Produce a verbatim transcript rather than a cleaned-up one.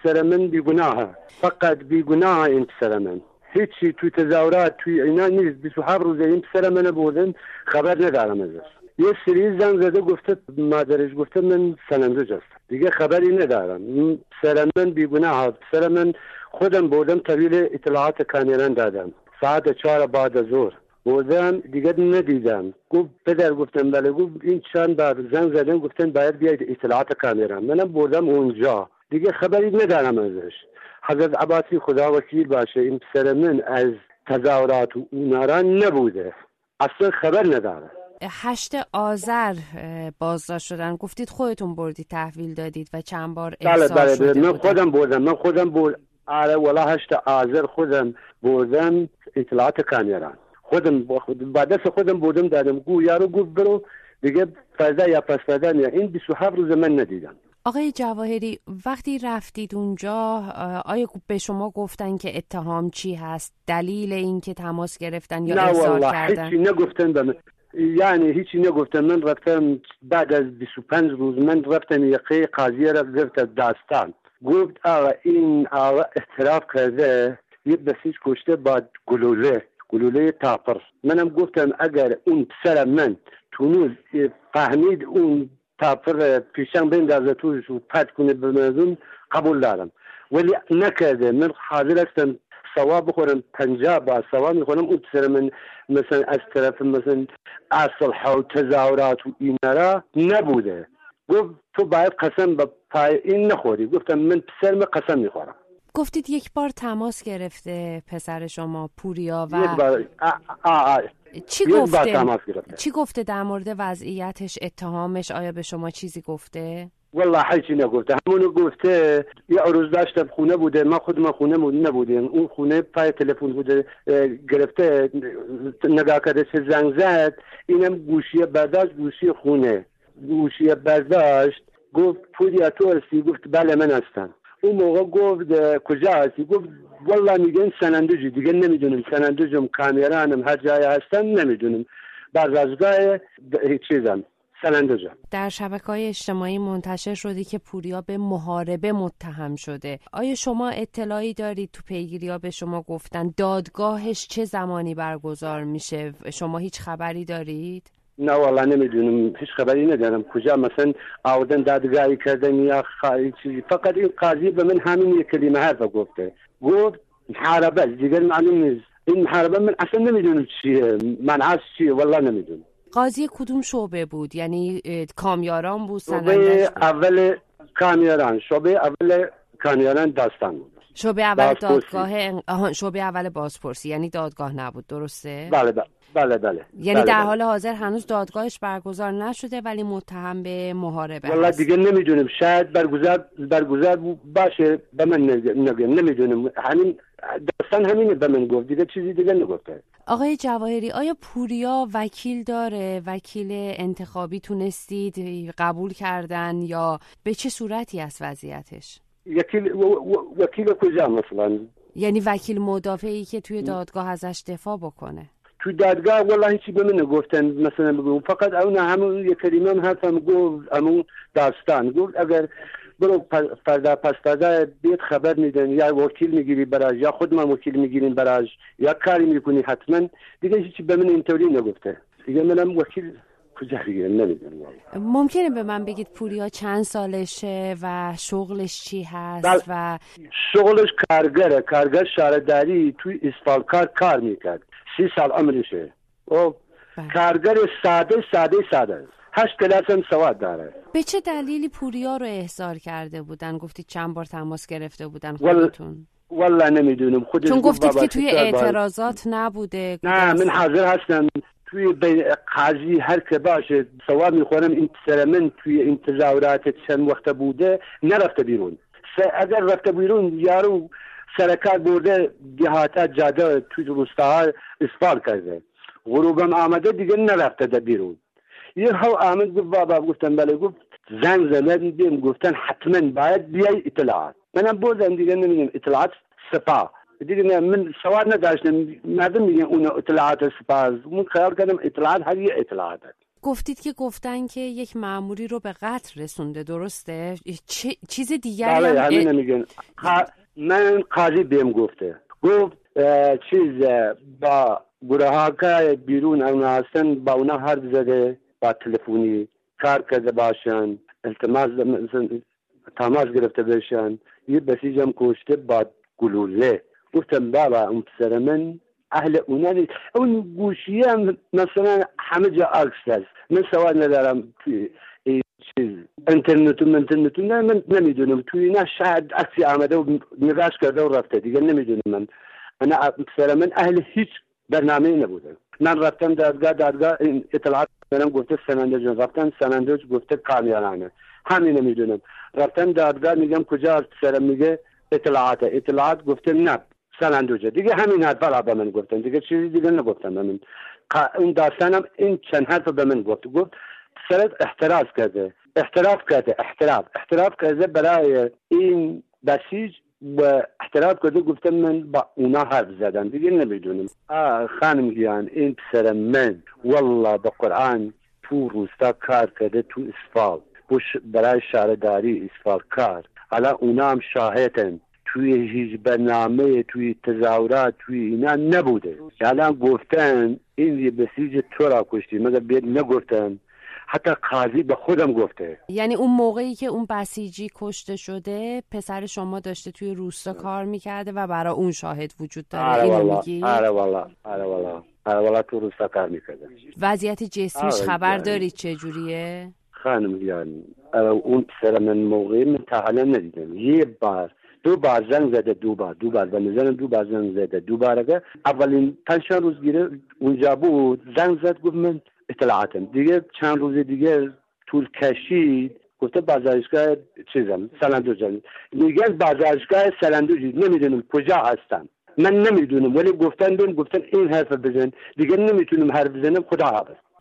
پسر من بیگناهه، فقط بیگناه این پسر من، هیچی توی تظاهرات توی اینا نیست. بیست و هفت روزه این پسر من بردن، خبر ندارم ازش. یه سری زنگ زده گفته مادرش گفته من سنندج هستم، دیگه خبری ندارم. پسر من بیگناه، پسر من خودم بردم طویل اطلاعات کامیران دادم، ساعت چهار بعد از ظهر بردم، دیگه ندیدم. گفت پدر، گفتم بله. گفت این چند بار زنگ زدن گفتن باید بیاید اطلاعات کامیران. منم بردم اونجا، دیگه خبری ندارم ازش. حضرت عباسی خدا وکیل باشه، این پسر من از تظاهرات و اونارا نبوده، اصلا خبر نداره. هشت آذر بازداشت شدن، گفتید خودتون بردید تحویل دادید و چند بار احضار بله شده بله من بودن. خودم بردم من خودم بردم آره والا هشت آذر خودم بردم اطلاعات کامیران، خودم با دست خودم بردم دادم. گو یارو گفت برو دیگه فردا یا پس فردا نه. این بیست و هفت روز من ندیدم. آقای جواهری، وقتی رفتید اونجا آیا به شما گفتن که اتهام چی هست؟ دلیل این که تماس گرفتن یا احضار کردن؟ نه هیچی نگفتن به من، یعنی هیچی نگفتن. من رفتم بعد از بیست و پنج روز من رفتم یقه قاضی را گرفت داستان، گفت آقا این آقا اعتراف کرده یه بسیج کشته با گلوله گلوله تاپر. منم گفتم اگر اون پسر من تونوز فهمید اون تاپر پیشم بندازه توش و پت کنه به مردم قبول دارم، ولی نکرده. من حاضر هستم ثواب بخورم، پنجاه با ثواب میخورم. اون پسر من مثلا از طرف مثلا اصلح و تظاهرات و اینا را نبوده. گفت تو باید قسم به پای این نخوری. گفتم من پسر من قسم میخورم. گفتید یک بار تماس گرفته پسر شما پوریا و یک بار آ آ آ. چی گفته؟ چی گفته در مورد وضعیتش، اتهامش؟ آیا به شما چیزی گفته؟ والله هیچی نگفته. همونو گفته یه روز داشتم خونه بوده، ما خود ما خونه نبودیم، اون خونه پای تلفن بوده، گرفته نگاه کرده چه زنگ زد، اینم گوشی برداشت، گوشی خونه گوشی برداشت. گفت پوریا تو هستی؟ گفت بله من هستم. اون موقع گفت کجا هستی؟ گفت والله میگن سنندجی، دیگه نمیدونم سنندجم کامیرانم هر جای هستم نمیدونم، بازرگاه چیزم سنندجم. در شبکه‌های اجتماعی منتشر شده که پوریا به محاربه متهم شده. آیا شما اطلاعی دارید تو پیگیری‌ها به شما گفتن دادگاهش چه زمانی برگزار میشه؟ شما هیچ خبری دارید؟ نه والله نمیدونم، هیچ خبری ندارم کجا مثلا آوردن دادگاهی کردن یا خواهی چیزی. فقط این قاضی به من همین یک کلمه حرف گفته، گفت محاربه، دیگر معلوم نیست. این محاربه من اصلا نمیدونم چیه، معنیش چیه، والله نمیدونم. قاضی کدوم شعبه بود؟ یعنی کامیاران بود؟ شعبه اول کامیاران، شعبه اول کامیاران داستان بود. شعبه اول دادگاه شعبه اول بازپرسی، یعنی دادگاه نبود، درسته؟ بله بله بله بله. یعنی بله در بله. حال حاضر هنوز دادگاهش برگزار نشده ولی متهم به محاربه والله هست. دیگه نمیدونم، شاید برگزار برگزار باشه، به من نگم، نمیدونم. همین داستان همینه به من گفت، دیگه چیزی دیگه نگفته. آقای جواهری، آیا پوریا وکیل داره؟ وکیل انتخابی تونستید قبول کردن یا به چه صورتی است وضعیتش؟ وکیل وکیل کجا مثلا؟ یعنی وکیل مدافعی که توی دادگاه ازش دفاع بکنه؟ تو دادگاه والله هیچی به من نگفتن مثلا بگم، فقط اون همون یک کلمه هم حرفم گفت، همون داستان گفت اگر برو فردا پس فردا بیت خبر میدن، یا وکیل میگیری براش یا خود ما وکیل میگیریم براش یا کاری میکنی حتما. دیگه هیچی به من اینطوری نگفته. دیگه منم وکیل کجا دیگه نمیدونم. ممکنه به من بگید پوریا چند سالشه و شغلش چی هست؟ بل... و شغلش کارگره، کارگر شهرداری توی اسفالکار کار میکرد، سی سال عمرشه. او کارگر ساده ساده ساده هشت کلاس هم سواد داره. به چه دلیلی پوریا رو احضار کرده بودن؟ گفتید چند بار تماس گرفته بودن خودتون؟ والله نمیدونم. خودش چون گفتید که توی اعتراضات باید. نبوده. نه من حاضر هستم توی قاضی هر که باشه ثواب میخورم. این پسر من توی این تظاهرات چند وقت بوده نرفته بیرون. اگر رفته بیرون یارو سرکار برده دیهاتا جاده توی روستاها اسفال کرده، غروبم آمده دیگه نرفته ده بیرون. یه ها آمد گفت بابا، گفتم بله. گفت زنگ زدن گفتن حتما باید بیای اطلاعات. منم بردم دیگه نمیدونم اطلاعات سپاه دیگه من سواد نداشتم. مردم میگن اون اطلاعات سپاه، من خیال کردم اطلاعات هر یه اطلاعات. گفتید که گفتن که یک مأموری رو به قتل رسونده، درسته؟ چه چیز دیگری بله هم همین میگن. من قاضی بهم گفته، گفت چیز با گروه ها که بیرون اونا هستن با اونا حرف زده، با تلفنی کار کرده باشن، التماس تماس گرفته باشن، یه بسیج هم کشته با گلوله. گفتم بابا اون پسر من اهل اونا نیست. اون گوشی هم مثلا همه جا عکس هست. من سوال ندارم توی چیز اینترنت و اینترنت نه، من نمیدونم توی نه شاید عکسی آمده و نگاش کرده و رفته دیگه نمیدونم. من انا پسر من اهل هیچ برنامه نبوده. من رفتم دادگاه، دادگاه اطلاعات منم گفته سنندج، رفتم سنندج گفته کامیانانه، همین نمیدونم. رفتم دادگاه میگم کجا پسرم، میگه اطلاعات، اطلاعات گفته نه سنندج دیگه. همین حرفا به من گفتن دیگه، چیزی دیگه نگفتم. من اون داستانم این چند حرف به من گفت. گفت پسرت احتراز کرده، احتراف کرده، احتراف احتراف کرده برای این بسیج و احتراف کرده. گفتم من با اونا حرف زدم دیگه نمیدونم. آه خانم گیان این پسر من والله به قرآن تو روستا کار کرده، تو اسفال برای شهرداری اسفال کار. حالا اونا هم شاهدن، توی هیچ برنامه، توی تظاهرات، توی اینا نبوده. حالا گفتن این یه بسیج تو را کشتی، مگر بید نگفتن. حتی قاضی به خودم گفته. یعنی اون موقعی که اون بسیجی کشته شده پسر شما داشته توی روستا کار میکرده و برای اون شاهد وجود داره؟ اینو میگی؟ آره والا، آره والا، آره والا تو روستا کار میکرده. وضعیت جسمیش خبر داری چه جوریه؟ خانم یعنی اون پسر من موقعی من تا حالا ندیدم. یه بار دو بار زنگ زده، دو بار دو بار به نظرم دو بار زنگ زده. دو بار اگه اولین پنج روز گیره اونجا بود زنگ زد گفت من اطلاعاتم. دیگه چند روز دیگه طول کشید گفته بازارشگاه چیزم سلندوجم. میگن بازارشگاه سلندوجی، نمیدونم کجا هستن، من نمیدونم، ولی گفتن بهم گفتن این حرف بزن دیگه نمیتونم حرف بزنم. خدا حافظ.